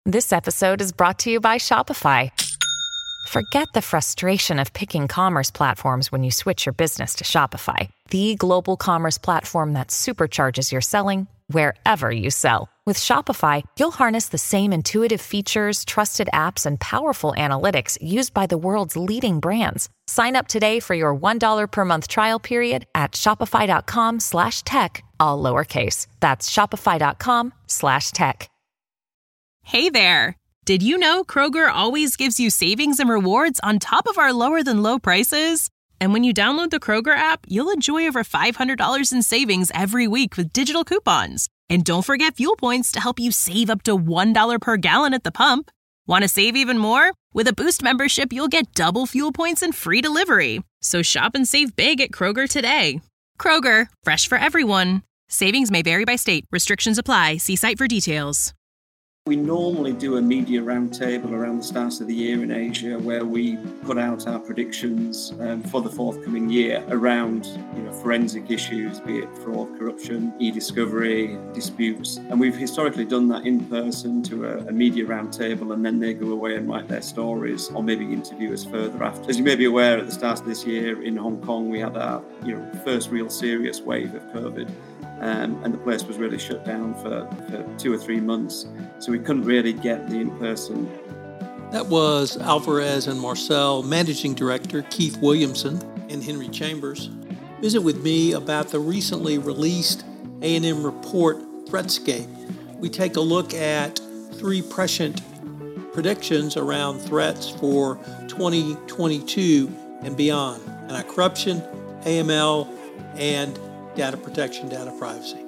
This episode is brought to you by Shopify. Forget the frustration of picking commerce platforms when you switch your business to Shopify, the global commerce platform that supercharges your selling wherever you sell. With Shopify, you'll harness the same intuitive features, trusted apps, and powerful analytics used by the world's leading brands. Sign up today for your $1 per month trial period at shopify.com/tech, all lowercase. That's shopify.com/tech. Hey there! Did you know Kroger always gives you savings and rewards on top of our lower than low prices? And when you download the Kroger app, you'll enjoy over $500 in savings every week with digital coupons. And don't forget fuel points to help you save up to $1 per gallon at the pump. Want to save even more? With a Boost membership, you'll get double fuel points and free delivery. So shop and save big at Kroger today. Kroger, fresh for everyone. Savings may vary by state. Restrictions apply. See site for details. We normally do a media roundtable around the start of the year in Asia where we put out our predictions for the forthcoming year around forensic issues, be it fraud, corruption, e-discovery, disputes. And we've historically done that in person to a media roundtable, and then they go away and write their stories or maybe interview us further after. As you may be aware, at the start of this year in Hong Kong, we had our first real serious wave of COVID. And the place was really shut down for 2 or 3 months. So we couldn't really get the in-person. That was Alvarez and Marsal Managing Director Keith Williamson and Henry Chambers visit with me about the recently released A&M report Threatscape. We take a look at 3 prescient predictions around threats for 2022 and beyond: anti-corruption, AML, and data protection, data privacy.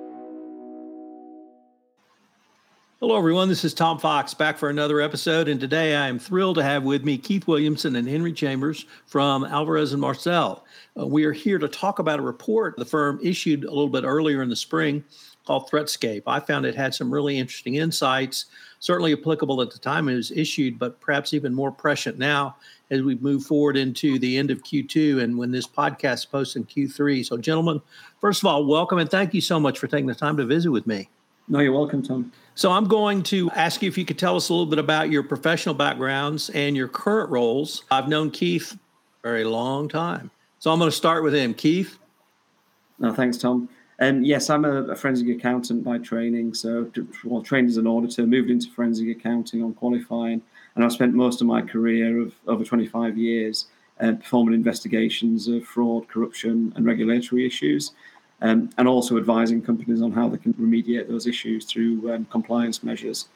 Hello, everyone. This is Tom Fox back for another episode. And today I am thrilled to have with me Keith Williamson and Henry Chambers from Alvarez and Marsal. We are here to talk about a report the firm issued a little bit earlier in the spring called Threatscape. I found it had some really interesting insights, certainly applicable at the time it was issued, but perhaps even more prescient now as we move forward into the end of Q2 and when this podcast is posted in Q3. So, gentlemen, first of all, welcome and thank you so much for taking the time to visit with me. No, you're welcome, Tom. So I'm going to ask you if you could tell us a little bit about your professional backgrounds and your current roles. I've known Keith a very long time. So I'm going to start with him. Keith? No, thanks, Tom. Yes, I'm a forensic accountant by training. So, trained as an auditor, moved into forensic accounting on qualifying, and I've spent most of my career of over 25 years performing investigations of fraud, corruption, and regulatory issues, and also advising companies on how they can remediate those issues through compliance measures.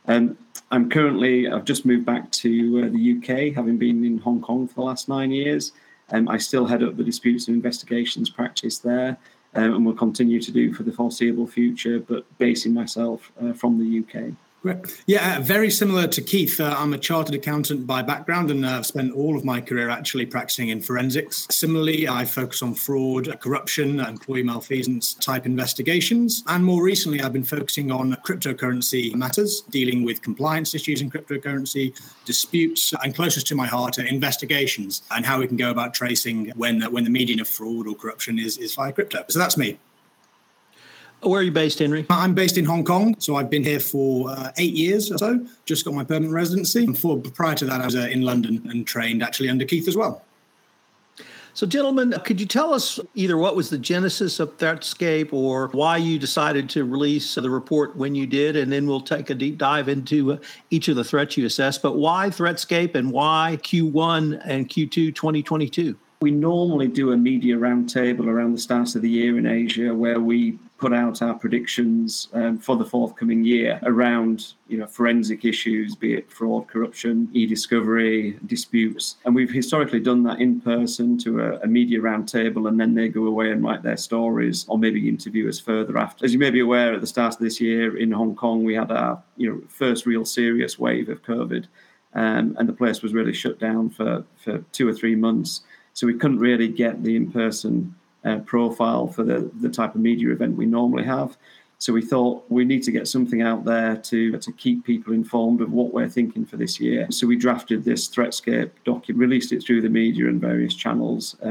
I've just moved back to the UK, having been in Hong Kong for the last 9 years. I still head up the disputes and investigations practice there, and will continue to do for the foreseeable future, but basing myself from the UK. Great. Yeah, very similar to Keith. I'm a chartered accountant by background and I've spent all of my career actually practicing in forensics. Similarly, I focus on fraud, corruption, employee malfeasance type investigations. And more recently, I've been focusing on cryptocurrency matters, dealing with compliance issues in cryptocurrency, disputes, and closest to my heart are investigations and how we can go about tracing when the median of fraud or corruption is via crypto. So that's me. Where are you based, Henry? I'm based in Hong Kong, so I've been here for 8 years or so, just got my permanent residency. And prior to that, I was in London and trained actually under Keith as well. So, gentlemen, could you tell us either what was the genesis of Threatscape or why you decided to release the report when you did, and then we'll take a deep dive into each of the threats you assessed. But why Threatscape and why Q1 and Q2 2022? We normally do a media roundtable around the start of the year in Asia where we put out our predictions for the forthcoming year around forensic issues, be it fraud, corruption, e-discovery, disputes. And we've historically done that in person to a media roundtable, and then they go away and write their stories or maybe interview us further after. As you may be aware, at the start of this year in Hong Kong, we had our first real serious wave of COVID, and the place was really shut down for 2 or 3 months. So we couldn't really get the in-person profile for the type of media event we normally have. So we thought we need to get something out there to keep people informed of what we're thinking for this year. So we drafted this Threatscape document, released it through the media and various channels,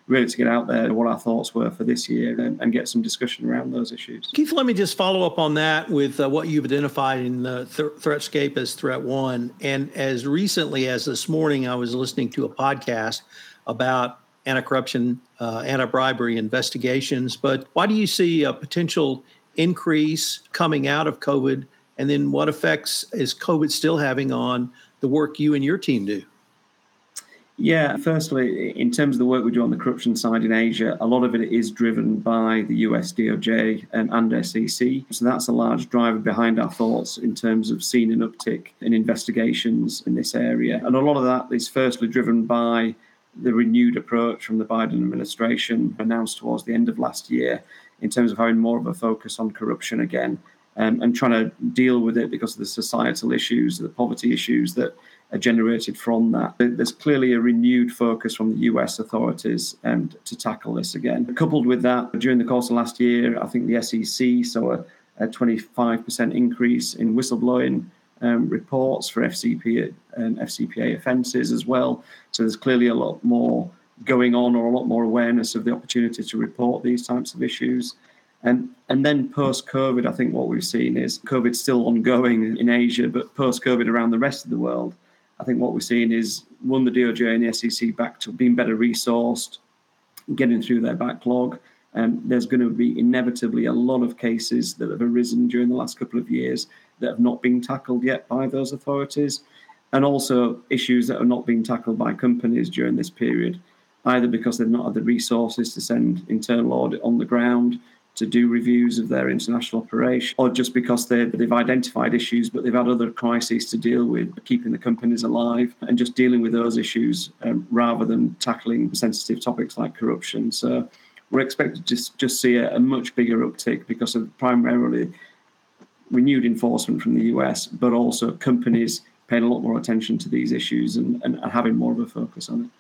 really to get out there what our thoughts were for this year and get some discussion around those issues. Keith, let me just follow up on that with what you've identified in the Threatscape as Threat One. And as recently as this morning, I was listening to a podcast about anti-corruption, anti-bribery investigations. But why do you see a potential increase coming out of COVID? And then what effects is COVID still having on the work you and your team do? Yeah, firstly, in terms of the work we do on the corruption side in Asia, a lot of it is driven by the US DOJ and SEC. So that's a large driver behind our thoughts in terms of seeing an uptick in investigations in this area. And a lot of that is firstly driven by the renewed approach from the Biden administration announced towards the end of last year in terms of having more of a focus on corruption again and trying to deal with it because of the societal issues, the poverty issues that are generated from that. There's clearly a renewed focus from the US authorities to tackle this again. Coupled with that, during the course of last year, I think the SEC saw a 25% increase in whistleblowing reports for FCPA offences as well. So there's clearly a lot more going on, or a lot more awareness of the opportunity to report these types of issues. And then post-COVID, I think what we've seen is COVID's still ongoing in Asia, but post-COVID around the rest of the world, I think what we're seeing is, one, the DOJ and the SEC back to being better resourced, getting through their backlog. There's going to be inevitably a lot of cases that have arisen during the last couple of years that have not been tackled yet by those authorities, and also issues that are not being tackled by companies during this period, either because they've not had the resources to send internal audit on the ground to do reviews of their international operation, or just because they've identified issues, but they've had other crises to deal with, keeping the companies alive and just dealing with those issues rather than tackling sensitive topics like corruption. So we're expected to just see a much bigger uptick because of primarily renewed enforcement from the US, but also companies paying a lot more attention to these issues and having more of a focus on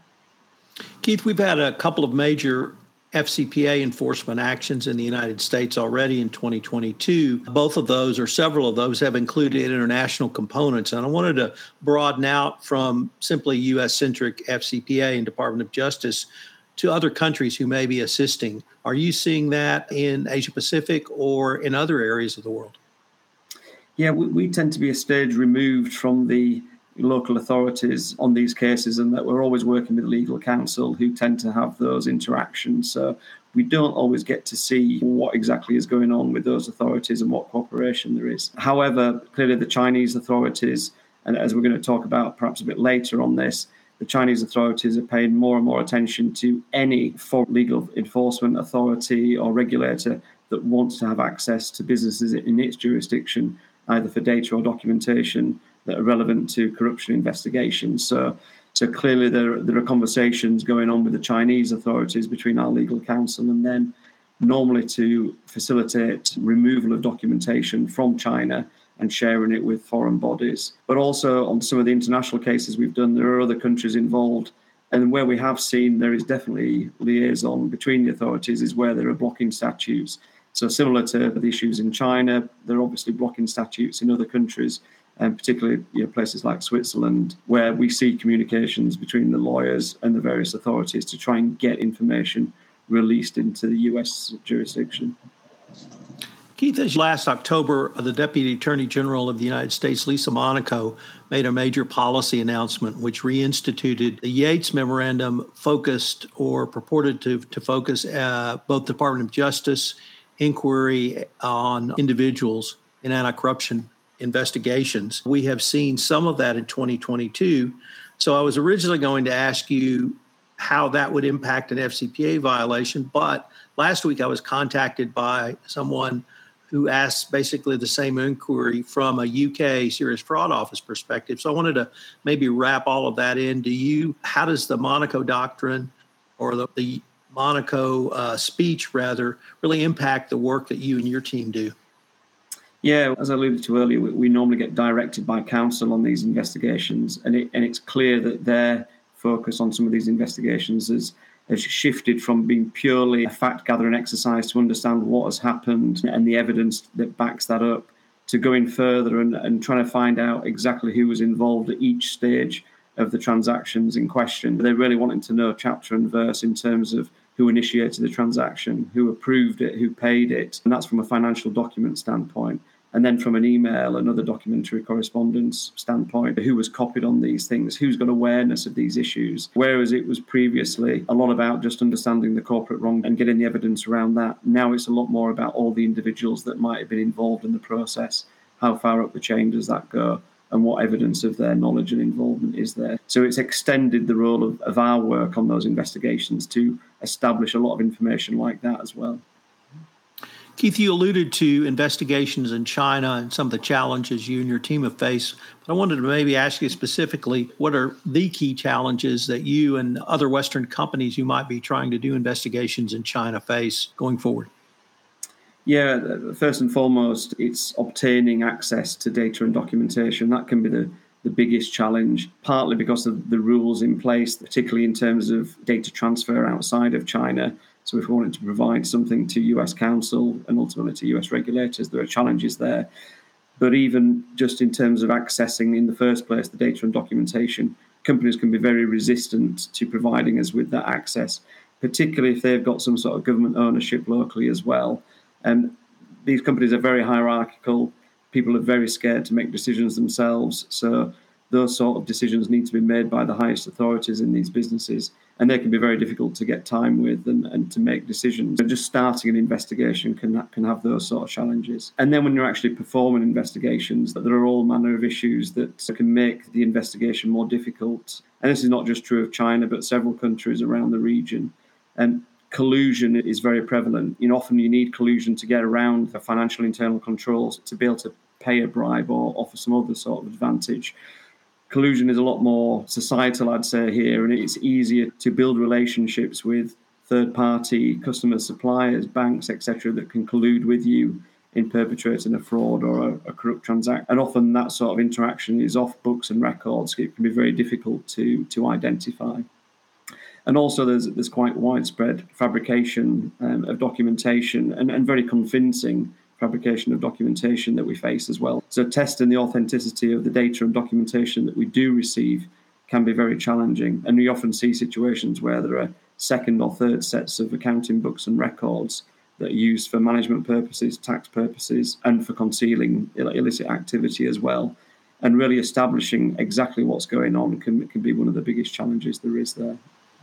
it. Keith, we've had a couple of major FCPA enforcement actions in the United States already in 2022. Both of those, or several of those, have included international components. And I wanted to broaden out from simply U.S.-centric FCPA and Department of Justice to other countries who may be assisting. Are you seeing that in Asia-Pacific or in other areas of the world? Yeah, we tend to be a stage removed from the local authorities on these cases, and that we're always working with legal counsel who tend to have those interactions. So we don't always get to see what exactly is going on with those authorities and what cooperation there is. However, clearly the Chinese authorities, and as we're going to talk about perhaps a bit later on this, the Chinese authorities are paying more and more attention to any foreign legal enforcement authority or regulator that wants to have access to businesses in its jurisdiction, either for data or documentation that are relevant to corruption investigations. So clearly there are conversations going on with the Chinese authorities between our legal counsel and them, normally to facilitate removal of documentation from China and sharing it with foreign bodies. But also on some of the international cases we've done, there are other countries involved. And where we have seen there is definitely liaison between the authorities is where there are blocking statutes. So similar to the issues in China, there are obviously blocking statutes in other countries, and particularly places like Switzerland, where we see communications between the lawyers and the various authorities to try and get information released into the US jurisdiction. Keith, as last October, the Deputy Attorney General of the United States, Lisa Monaco, made a major policy announcement which reinstituted the Yates Memorandum, focused or purported to focus both Department of Justice inquiry on individuals in anti-corruption investigations. We have seen some of that in 2022. So I was originally going to ask you how that would impact an FCPA violation, but last week I was contacted by someone who asked basically the same inquiry from a UK serious fraud office perspective. So I wanted to maybe wrap all of that in. How does the Monaco doctrine or the Monaco speech rather really impact the work that you and your team do? Yeah, as I alluded to earlier, we normally get directed by counsel on these investigations, and it's clear that their focus on some of these investigations has shifted from being purely a fact-gathering exercise to understand what has happened and the evidence that backs that up, to going further and trying to find out exactly who was involved at each stage of the transactions in question. They're really wanting to know chapter and verse in terms of who initiated the transaction, who approved it, who paid it. And that's from a financial document standpoint. And then from an email and other documentary correspondence standpoint, who was copied on these things, who's got awareness of these issues. Whereas it was previously a lot about just understanding the corporate wrong and getting the evidence around that. Now it's a lot more about all the individuals that might have been involved in the process. How far up the chain does that go? And what evidence of their knowledge and involvement is there? So it's extended the role of our work on those investigations to establish a lot of information like that as well. Keith, you alluded to investigations in China and some of the challenges you and your team have faced. But I wanted to maybe ask you specifically, what are the key challenges that you and other Western companies you might be trying to do investigations in China face going forward? Yeah, first and foremost, it's obtaining access to data and documentation. That can be the biggest challenge, partly because of the rules in place, particularly in terms of data transfer outside of China. So if we wanted to provide something to US counsel and ultimately to US regulators, there are challenges there. But even just in terms of accessing in the first place the data and documentation, companies can be very resistant to providing us with that access, particularly if they've got some sort of government ownership locally as well. And these companies are very hierarchical. People are very scared to make decisions themselves. So those sort of decisions need to be made by the highest authorities in these businesses. And they can be very difficult to get time with and to make decisions. So just starting an investigation can have those sort of challenges. And then when you're actually performing investigations, there are all manner of issues that can make the investigation more difficult. And this is not just true of China, but several countries around the region. And collusion is very prevalent. Often you need collusion to get around the financial internal controls to be able to pay a bribe or offer some other sort of advantage. Collusion is a lot more societal, I'd say, here, and it's easier to build relationships with third-party customers, suppliers, banks, etc., that can collude with you in perpetrating a fraud or a corrupt transaction. And often that sort of interaction is off books and records. It can be very difficult to identify. And also there's quite widespread fabrication of documentation and very convincing fabrication of documentation that we face as well. So testing the authenticity of the data and documentation that we do receive can be very challenging. And we often see situations where there are second or third sets of accounting books and records that are used for management purposes, tax purposes, and for concealing illicit activity as well. And really establishing exactly what's going on can be one of the biggest challenges there is there.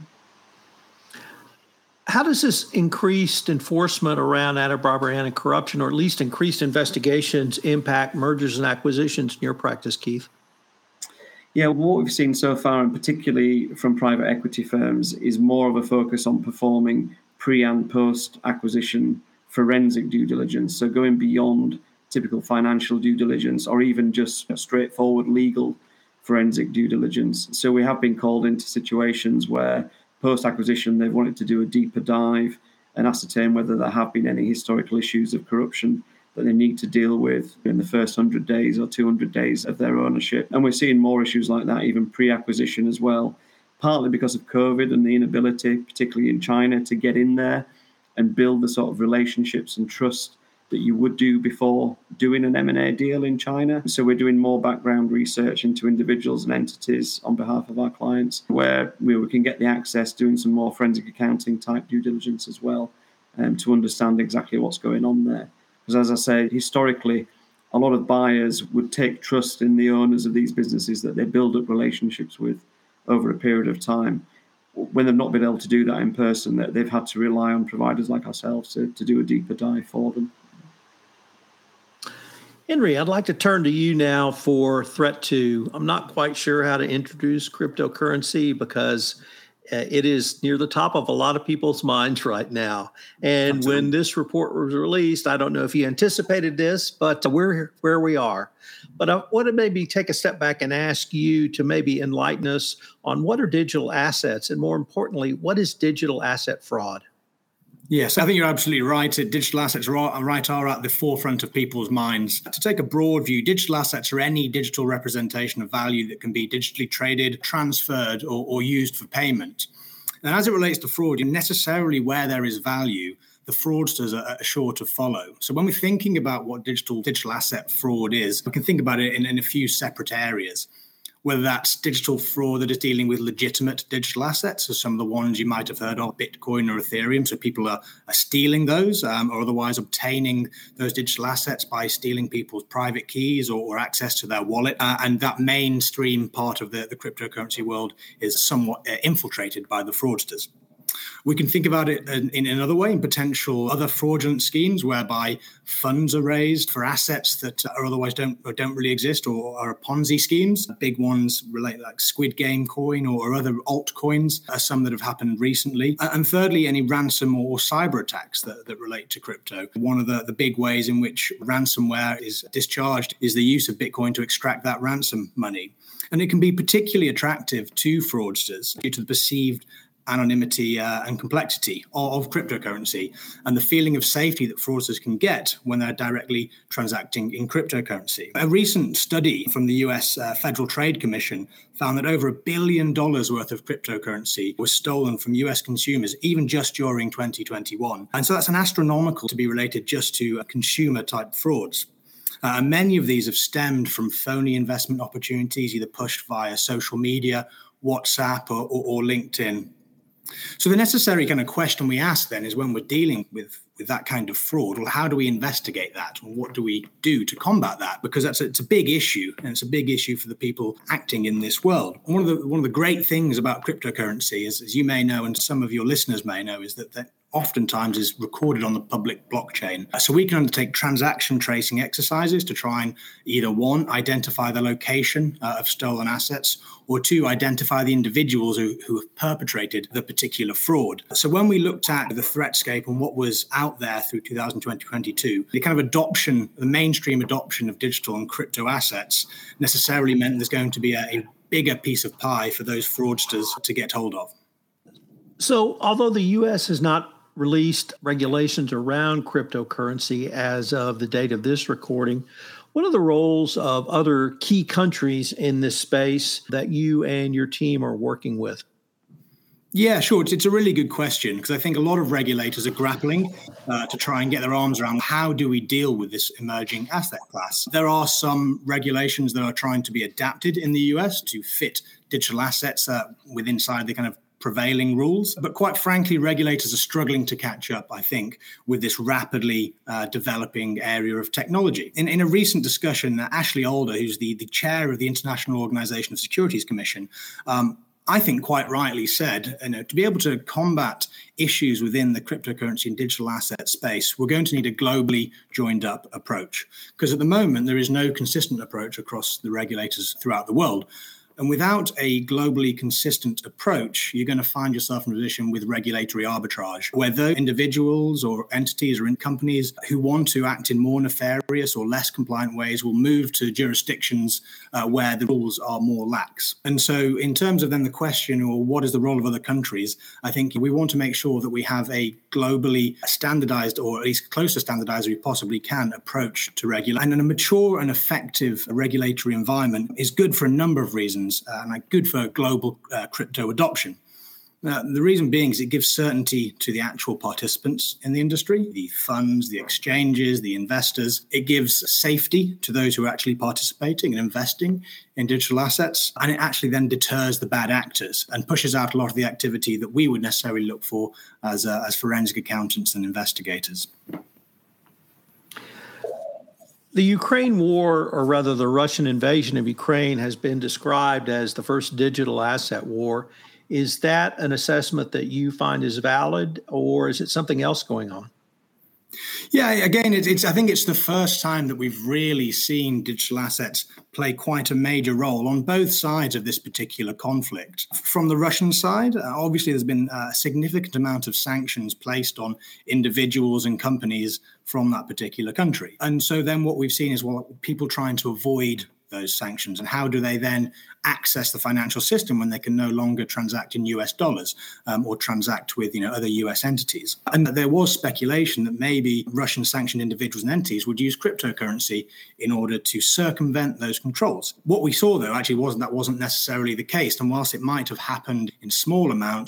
How does this increased enforcement around anti-bribery and corruption, or at least increased investigations, impact mergers and acquisitions in your practice, Keith? Yeah, what we've seen so far, and particularly from private equity firms, is more of a focus on performing pre- and post-acquisition forensic due diligence. So going beyond typical financial due diligence or even just straightforward legal forensic due diligence. So we have been called into situations where post-acquisition, they've wanted to do a deeper dive and ascertain whether there have been any historical issues of corruption that they need to deal with in the first 100 days or 200 days of their ownership. And we're seeing more issues like that, even pre-acquisition as well, partly because of COVID and the inability, particularly in China, to get in there and build the sort of relationships and trust that you would do before doing an M&A deal in China. So we're doing more background research into individuals and entities on behalf of our clients, where we can get the access, doing some more forensic accounting type due diligence as well, to understand exactly what's going on there. Because as I say, historically, a lot of buyers would take trust in the owners of these businesses that they build up relationships with over a period of time. When they've not been able to do that in person, that they've had to rely on providers like ourselves to do a deeper dive for them. Henry, I'd like to turn to you now for Threat 2. I'm not quite sure how to introduce cryptocurrency because it is near the top of a lot of people's minds right now. And Absolutely. When this report was released, I don't know if you anticipated this, but we're where we are. But I want to maybe take a step back and ask you to maybe enlighten us on what are digital assets, and more importantly, what is digital asset fraud? Yes, I think you're absolutely right. Digital assets are at the forefront of people's minds. To take a broad view, digital assets are any digital representation of value that can be digitally traded, transferred, or used for payment. And as it relates to fraud, necessarily where there is value, the fraudsters are sure to follow. So when we're thinking about what digital asset fraud is, we can think about it in a few separate areas. whether that's digital fraud that is dealing with legitimate digital assets, so some of the ones you might have heard of, Bitcoin or Ethereum. So people are stealing those or otherwise obtaining those digital assets by stealing people's private keys or access to their wallet. And that mainstream part of the cryptocurrency world is somewhat infiltrated by the fraudsters. We can think about it in another way, in potential other fraudulent schemes whereby funds are raised for assets that are otherwise don't really exist, or are Ponzi schemes. Big ones relate like Squid Game coin or other altcoins, some that have happened recently. And thirdly, any ransom or cyber attacks that relate to crypto. One of the big ways in which ransomware is discharged is the use of Bitcoin to extract that ransom money. And it can be particularly attractive to fraudsters due to the perceived anonymity and complexity of cryptocurrency and the feeling of safety that fraudsters can get when they're directly transacting in cryptocurrency. A recent study from the US Federal Trade Commission found that over $1 billion worth of cryptocurrency was stolen from US consumers, even just during 2021. And so that's an astronomical to be related just to consumer type frauds. Many of these have stemmed from phony investment opportunities, either pushed via social media, WhatsApp or LinkedIn. So the necessary kind of question we ask then is, when we're dealing with that kind of fraud, well, how do we investigate that? Or what do we do to combat that? Because it's a big issue, and it's a big issue for the people acting in this world. And one of the great things about cryptocurrency is, as you may know, and some of your listeners may know, is that oftentimes is recorded on the public blockchain. So we can undertake transaction tracing exercises to try and either one, identify the location of stolen assets, or two, identify the individuals who have perpetrated the particular fraud. So when we looked at the threatscape and what was out there through 2022, the kind of adoption, the mainstream adoption of digital and crypto assets necessarily meant there's going to be a bigger piece of pie for those fraudsters to get hold of. So although the U.S. has not released regulations around cryptocurrency as of the date of this recording, what are the roles of other key countries in this space that you and your team are working with? Yeah, sure. It's a really good question, because I think a lot of regulators are grappling to try and get their arms around how do we deal with this emerging asset class. There are some regulations that are trying to be adapted in the US to fit digital assets inside the kind of prevailing rules. But quite frankly, regulators are struggling to catch up, I think, with this rapidly developing area of technology. In a recent discussion, Ashley Alder, who's the chair of the International Organization of Securities Commission, I think quite rightly said, to be able to combat issues within the cryptocurrency and digital asset space, we're going to need a globally joined up approach. Because at the moment, there is no consistent approach across the regulators throughout the world. And without a globally consistent approach, you're going to find yourself in a position with regulatory arbitrage, where those individuals or entities or in companies who want to act in more nefarious or less compliant ways will move to jurisdictions where the rules are more lax. And so in terms of then the question, or what is the role of other countries, I think we want to make sure that we have a globally standardized, or at least close to standardized as we possibly can, approach to regulate. And a mature and effective regulatory environment is good for a number of reasons. And good for global crypto adoption. The reason being is it gives certainty to the actual participants in the industry, the funds, the exchanges, the investors. It gives safety to those who are actually participating and investing in digital assets. And it actually then deters the bad actors and pushes out a lot of the activity that we would necessarily look for as forensic accountants and investigators. The Ukraine war, or rather the Russian invasion of Ukraine, has been described as the first digital asset war. Is that an assessment that you find is valid, or is it something else going on? Yeah, again, I think it's the first time that we've really seen digital assets play quite a major role on both sides of this particular conflict. From the Russian side, obviously there's been a significant amount of sanctions placed on individuals and companies from that particular country. And so then what we've seen is, people trying to avoid those sanctions, and how do they then access the financial system when they can no longer transact in US dollars or transact with other US entities. And there was speculation that maybe Russian sanctioned individuals and entities would use cryptocurrency in order to circumvent those controls. What we saw, though, actually wasn't necessarily the case. And whilst it might have happened in small amounts,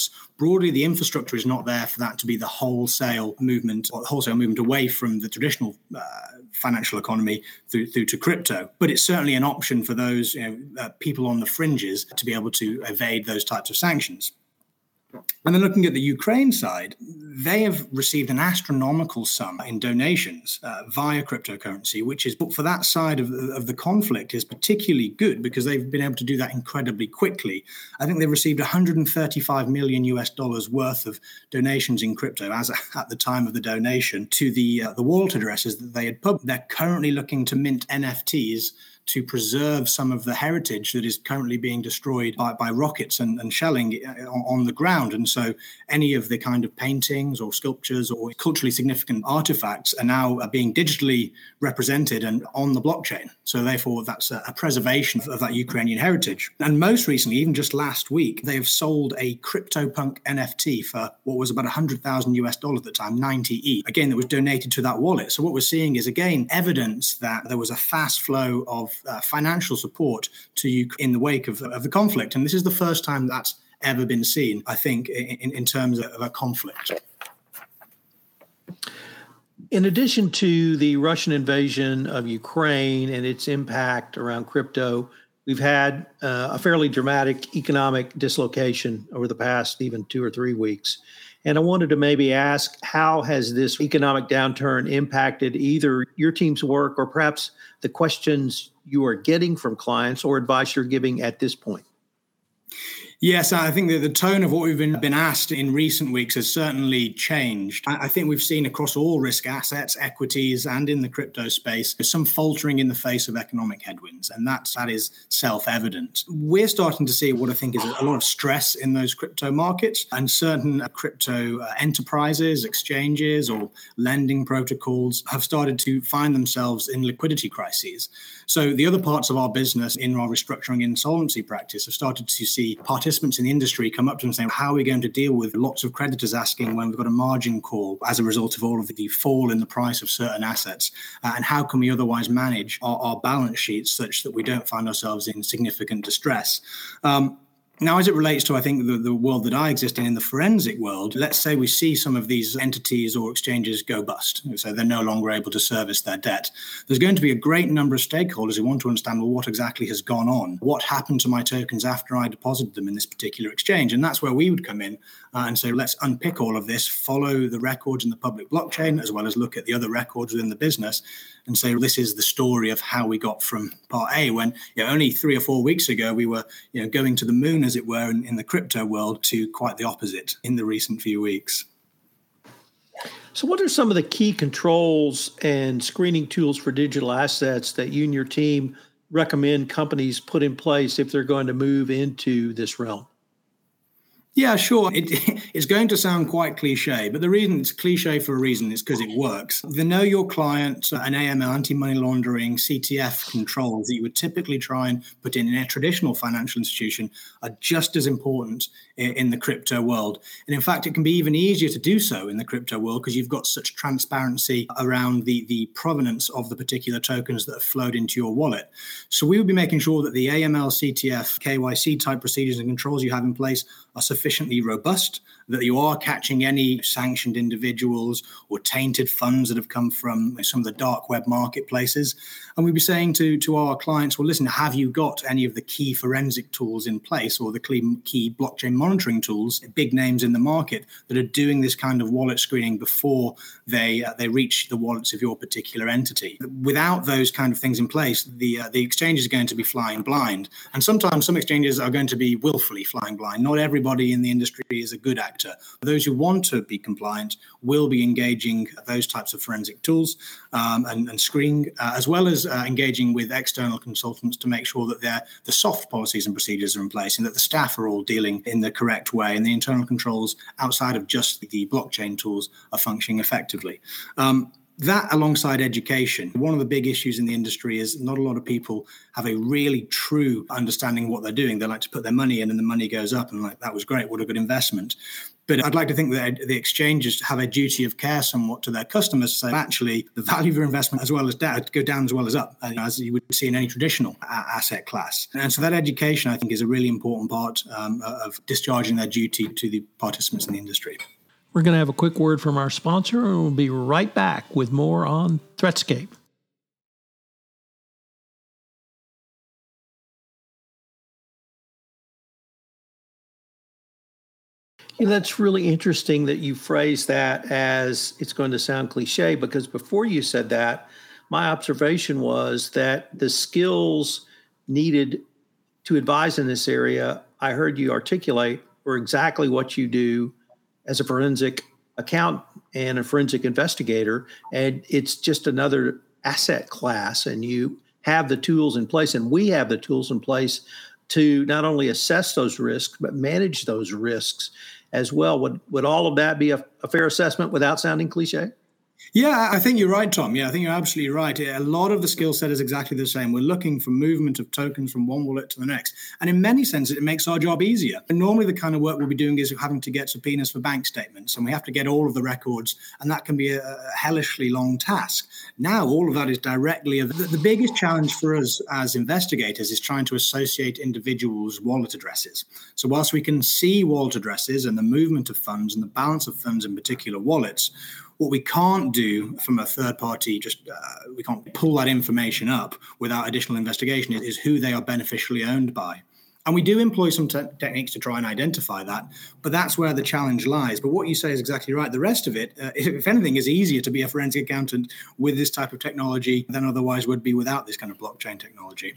broadly, the infrastructure is not there for that to be the wholesale movement away from the traditional financial economy through to crypto. But it's certainly an option for those people on the fringes to be able to evade those types of sanctions. And then looking at the Ukraine side, they have received an astronomical sum in donations via cryptocurrency, which is, for that side of the conflict, is particularly good because they've been able to do that incredibly quickly. I think they've received $135 million worth of donations in crypto as at the time of the donation to the wallet addresses that they had published. They're currently looking to mint NFTs to preserve some of the heritage that is currently being destroyed by rockets and shelling on the ground. And so any of the kind of paintings or sculptures or culturally significant artifacts are now being digitally represented and on the blockchain. So therefore, that's a preservation of that Ukrainian heritage. And most recently, even just last week, they have sold a CryptoPunk NFT for what was about $100,000 at the time, 90 ETH. Again, that was donated to that wallet. So what we're seeing is, again, evidence that there was a fast flow of financial support to Ukraine in the wake of the conflict. And this is the first time that's ever been seen, I think, in terms of a conflict. In addition to the Russian invasion of Ukraine and its impact around crypto, we've had a fairly dramatic economic dislocation over the past even 2 or 3 weeks. And I wanted to maybe ask, how has this economic downturn impacted either your team's work or perhaps the questions you are getting from clients or advice you're giving at this point? Yes, I think that the tone of what we've been asked in recent weeks has certainly changed. I think we've seen across all risk assets, equities, and in the crypto space, some faltering in the face of economic headwinds, and that is self-evident. We're starting to see what I think is a lot of stress in those crypto markets, and certain crypto enterprises, exchanges, or lending protocols have started to find themselves in liquidity crises. So the other parts of our business in our restructuring insolvency practice have started to see participants in the industry come up to them and saying, how are we going to deal with lots of creditors asking when we've got a margin call as a result of all of the fall in the price of certain assets? And how can we otherwise manage our balance sheets such that we don't find ourselves in significant distress? Now, as it relates to, I think, the world that I exist in the forensic world, let's say we see some of these entities or exchanges go bust. So they're no longer able to service their debt. There's going to be a great number of stakeholders who want to understand, well, what exactly has gone on? What happened to my tokens after I deposited them in this particular exchange? And that's where we would come in and say, let's unpick all of this, follow the records in the public blockchain, as well as look at the other records within the business and say, well, this is the story of how we got from part A, when only 3 or 4 weeks ago we were going to the moon, as it were, in the crypto world, to quite the opposite in the recent few weeks. So what are some of the key controls and screening tools for digital assets that you and your team recommend companies put in place if they're going to move into this realm? Yeah, sure. It's going to sound quite cliche, but the reason it's cliche for a reason is because it works. The Know Your Client and AML, anti-money laundering, CTF controls that you would typically try and put in a traditional financial institution are just as important in the crypto world. And in fact, it can be even easier to do so in the crypto world because you've got such transparency around the provenance of the particular tokens that have flowed into your wallet. So we would be making sure that the AML, CTF, KYC type procedures and controls you have in place are sufficiently robust, that you are catching any sanctioned individuals or tainted funds that have come from some of the dark web marketplaces. And we'd be saying to our clients, well, listen, have you got any of the key forensic tools in place or the key blockchain monitoring tools, big names in the market that are doing this kind of wallet screening before they reach the wallets of your particular entity? Without those kind of things in place, the exchange is going to be flying blind. And sometimes some exchanges are going to be willfully flying blind. Not everybody in the industry is a good actor. Those who want to be compliant will be engaging those types of forensic tools and screening, as well as engaging with external consultants to make sure that the soft policies and procedures are in place and that the staff are all dealing in the correct way and the internal controls outside of just the blockchain tools are functioning effectively. That alongside education, one of the big issues in the industry is not a lot of people have a really true understanding of what they're doing. They like to put their money in and the money goes up and like, that was great, what a good investment. But I'd like to think that the exchanges have a duty of care somewhat to their customers, so actually the value of your investment as well as go down as well as up, as you would see in any traditional asset class. And so that education, I think, is a really important part of discharging their duty to the participants in the industry. We're going to have a quick word from our sponsor, and we'll be right back with more on ThreatScape. That's really interesting that you phrase that as it's going to sound cliche, because before you said that, my observation was that the skills needed to advise in this area, I heard you articulate, were exactly what you do as a forensic accountant and a forensic investigator. And it's just another asset class, and you have the tools in place, and we have the tools in place to not only assess those risks, but manage those risks as well. Would all of that be a fair assessment without sounding cliche? Yeah, I think you're right, Tom. Yeah, I think you're absolutely right. A lot of the skill set is exactly the same. We're looking for movement of tokens from one wallet to the next. And in many senses, it makes our job easier. And normally the kind of work we'll be doing is having to get subpoenas for bank statements, and we have to get all of the records, and that can be a hellishly long task. Now, all of that is directly... The biggest challenge for us as investigators is trying to associate individuals' wallet addresses. So whilst we can see wallet addresses and the movement of funds and the balance of funds in particular wallets, what we can't do from a third party, we can't pull that information up without additional investigation, is who they are beneficially owned by. And we do employ some techniques to try and identify that, but that's where the challenge lies. But what you say is exactly right. The rest of it, if anything, is easier to be a forensic accountant with this type of technology than otherwise would be without this kind of blockchain technology.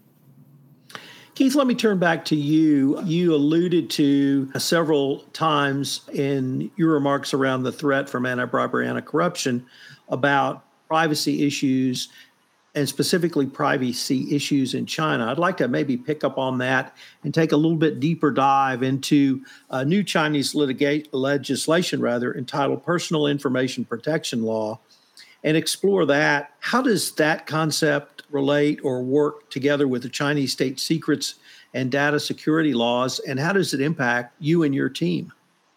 Keith, let me turn back to you. You alluded to several times in your remarks around the threat from anti-bribery, anti-corruption about privacy issues, and specifically privacy issues in China. I'd like to maybe pick up on that and take a little bit deeper dive into new Chinese legislation entitled Personal Information Protection Law, and explore that. How does that concept relate or work together with the Chinese state secrets and data security laws, and how does it impact you and your team?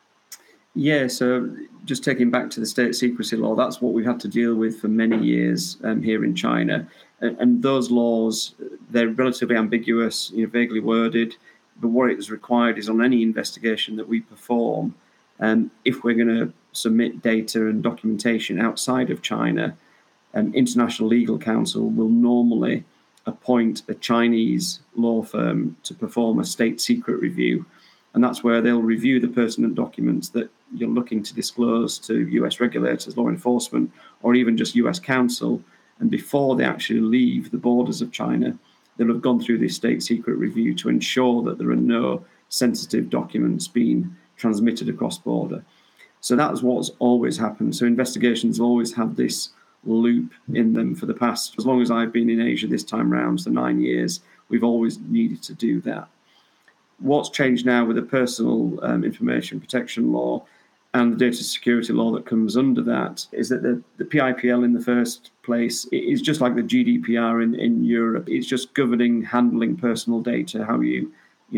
Yeah, so just taking back to the state secrecy law, that's what we've had to deal with for many years here in China. And those laws, they're relatively ambiguous, vaguely worded, but what it is required is on any investigation that we perform, if we're going to submit data and documentation outside of China, International Legal Counsel will normally appoint a Chinese law firm to perform a state secret review. And that's where they'll review the pertinent documents that you're looking to disclose to US regulators, law enforcement, or even just US counsel. And before they actually leave the borders of China, they'll have gone through this state secret review to ensure that there are no sensitive documents being transmitted across border. So that's what's always happened. So investigations always have this loop in them for the past, as long as I've been in Asia this time round, so 9 years, we've always needed to do that. What's changed now with the Personal Information Protection Law and the data security law that comes under that is that the PIPL in the first place is just like the GDPR in Europe. It's just governing handling personal data, how you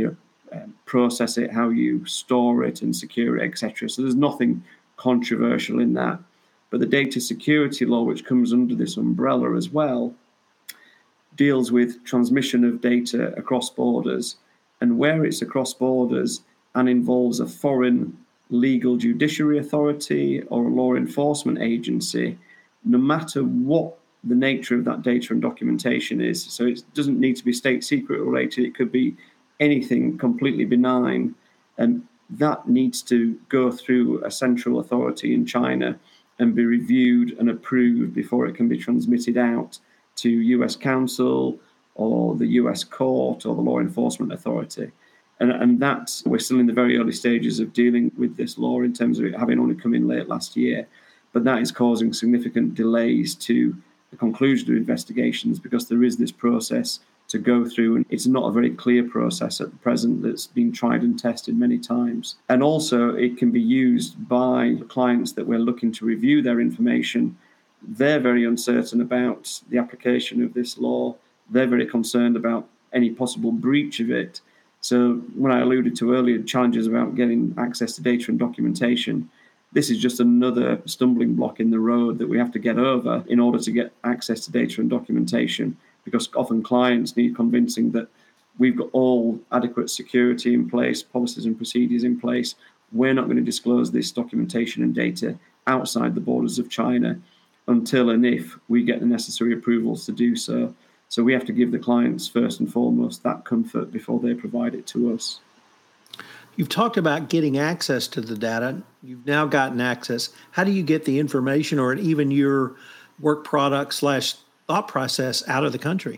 process it, how you store it and secure it, etc. So there's nothing controversial in that. But the data security law, which comes under this umbrella as well, deals with transmission of data across borders. And where it's across borders and involves a foreign legal judiciary authority or a law enforcement agency, no matter what the nature of that data and documentation is, so it doesn't need to be state secret related, it could be anything completely benign, and that needs to go through a central authority in China and be reviewed and approved before it can be transmitted out to US counsel or the US court or the law enforcement authority. And that's, we're still in the very early stages of dealing with this law in terms of it having only come in late last year. But that is causing significant delays to the conclusion of investigations because there is this process to go through. And it's not a very clear process at the present that's been tried and tested many times. And also it can be used by clients that we're looking to review their information. They're very uncertain about the application of this law. They're very concerned about any possible breach of it. So when I alluded to earlier, challenges about getting access to data and documentation, this is just another stumbling block in the road that we have to get over in order to get access to data and documentation, because often clients need convincing that we've got all adequate security in place, policies and procedures in place. We're not going to disclose this documentation and data outside the borders of China until and if we get the necessary approvals to do so. So we have to give the clients, first and foremost, that comfort before they provide it to us. You've talked about getting access to the data. You've now gotten access. How do you get the information or even your work product / thought process out of the country?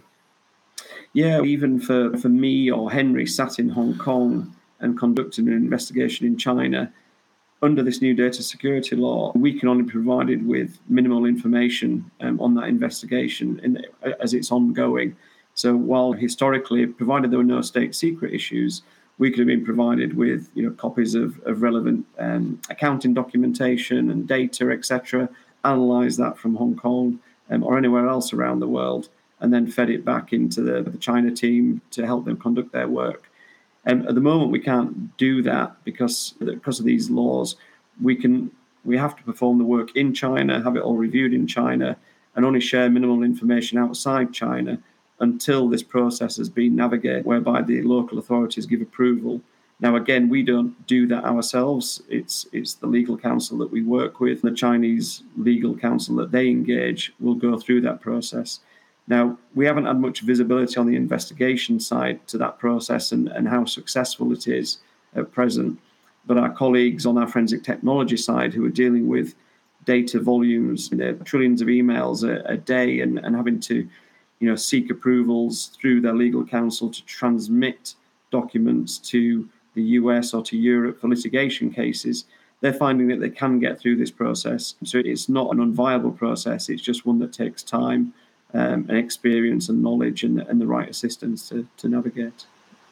Yeah, even for me or Henry sat in Hong Kong and conducting an investigation in China, under this new data security law, we can only be provided with minimal information on that investigation as it's ongoing. So while historically, provided there were no state secret issues, we could have been provided with copies of relevant accounting documentation and data, etc., analyze that from Hong Kong or anywhere else around the world, and then fed it back into the China team to help them conduct their work. At the moment, we can't do that because of these laws. We have to perform the work in China, have it all reviewed in China, and only share minimal information outside China until this process has been navigated, whereby the local authorities give approval. Now, again, we don't do that ourselves. It's the legal counsel that we work with. The Chinese legal counsel that they engage will go through that process. Now, we haven't had much visibility on the investigation side to that process and how successful it is at present. But our colleagues on our forensic technology side who are dealing with data volumes, trillions of emails a day and having to seek approvals through their legal counsel to transmit documents to the US or to Europe for litigation cases, they're finding that they can get through this process. So it's not an unviable process. It's just one that takes time and experience and knowledge and the right assistance to navigate.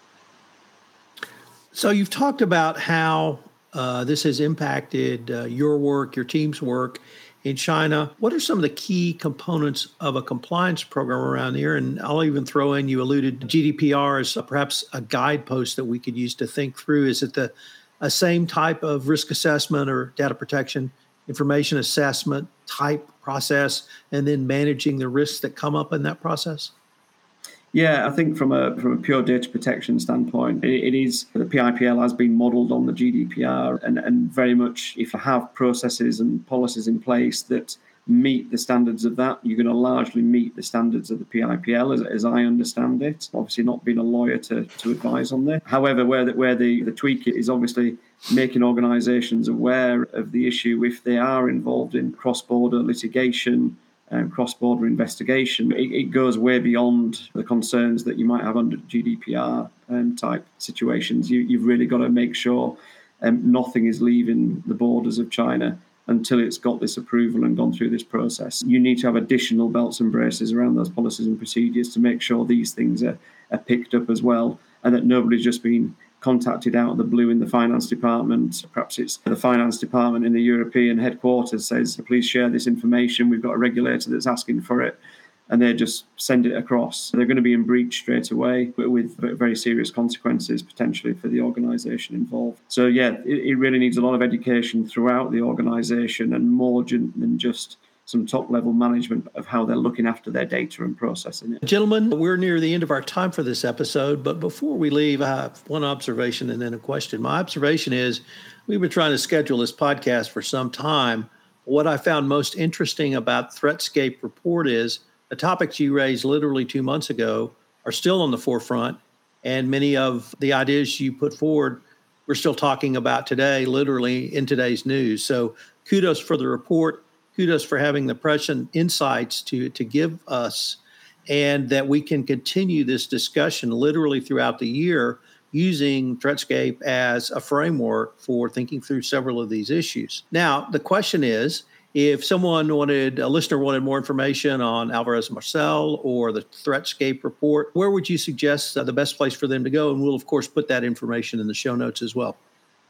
So you've talked about how this has impacted your work, your team's work in China. What are some of the key components of a compliance program around here? And I'll even throw in, you alluded to GDPR as perhaps a guidepost that we could use to think through. Is it a same type of risk assessment or data protection information assessment type process, and then managing the risks that come up in that process? Yeah, I think from a pure data protection standpoint, it is the PIPL has been modelled on the GDPR, and very much if you have processes and policies in place that meet the standards of that, you're going to largely meet the standards of the PIPL as I understand it. Obviously not being a lawyer to advise on this. However, where the tweak is obviously making organisations aware of the issue if they are involved in cross-border litigation and cross-border investigation. It goes way beyond the concerns that you might have under GDPR type situations. You've really got to make sure nothing is leaving the borders of China until it's got this approval and gone through this process. You need to have additional belts and braces around those policies and procedures to make sure these things are picked up as well, and that nobody's just been contacted out of the blue in the finance department. Perhaps it's the finance department in the European headquarters says, please share this information. We've got a regulator that's asking for it. And they just send it across. They're going to be in breach straight away, but with very serious consequences potentially for the organisation involved. So yeah, it really needs a lot of education throughout the organisation and more than just some top-level management of how they're looking after their data and processing it. Gentlemen, we're near the end of our time for this episode, but before we leave, I have one observation and then a question. My observation is we've been trying to schedule this podcast for some time. What I found most interesting about ThreatScape Report is the topics you raised literally 2 months ago are still on the forefront, and many of the ideas you put forward we're still talking about today, literally in today's news. So kudos for the report. Kudos for having the prescient insights to give us, and that we can continue this discussion literally throughout the year using ThreatScape as a framework for thinking through several of these issues. Now, the question is, if a listener wanted more information on Alvarez & Marsal or the ThreatScape report, where would you suggest the best place for them to go? And we'll, of course, put that information in the show notes as well.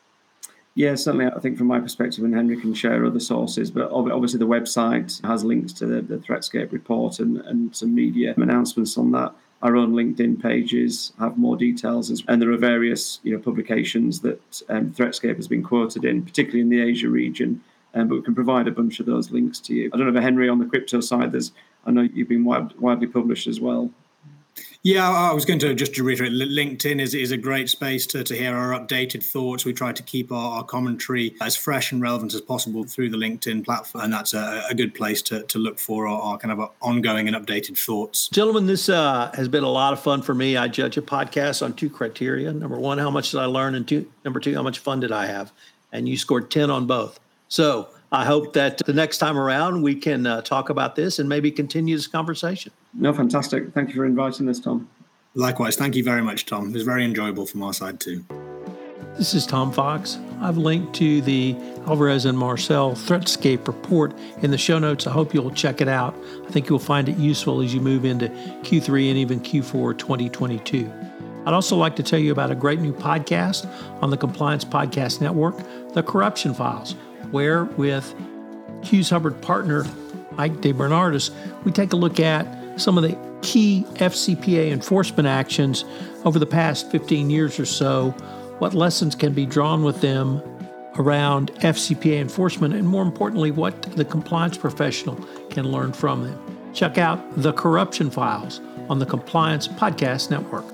Yeah, certainly. I think from my perspective, and Henry can share other sources, but obviously the website has links to the ThreatScape report and some media announcements on that. our own LinkedIn pages have more details, and there are various publications that Threatscape has been quoted in, particularly in the Asia region. But we can provide a bunch of those links to you. I don't know if Henry on the crypto side, I know you've been widely published as well. Yeah, I was going to just to reiterate, LinkedIn is a great space to hear our updated thoughts. We try to keep our commentary as fresh and relevant as possible through the LinkedIn platform, and that's a good place to look for our kind of ongoing and updated thoughts. Gentlemen, this has been a lot of fun for me. I judge a podcast on 2 criteria. Number 1, how much did I learn? And number 2, how much fun did I have? And you scored 10 on both. So I hope that the next time around we can talk about this and maybe continue this conversation. No, fantastic. Thank you for inviting us, Tom. Likewise. Thank you very much, Tom. It was very enjoyable from our side too. This is Tom Fox. I've linked to the Alvarez and Marsal Threatscape report in the show notes. I hope you'll check it out. I think you'll find it useful as you move into Q3 and even Q4 2022. I'd also like to tell you about a great new podcast on the Compliance Podcast Network, The Corruption Files, where with Hughes Hubbard partner Mike DeBernardis, we take a look at some of the key FCPA enforcement actions over the past 15 years or so, what lessons can be drawn with them around FCPA enforcement, and more importantly, what the compliance professional can learn from them. Check out The Corruption Files on the Compliance Podcast Network.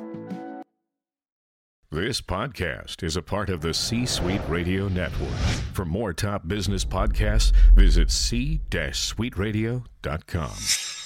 This podcast is a part of the C-Suite Radio Network. For more top business podcasts, visit c-suiteradio.com.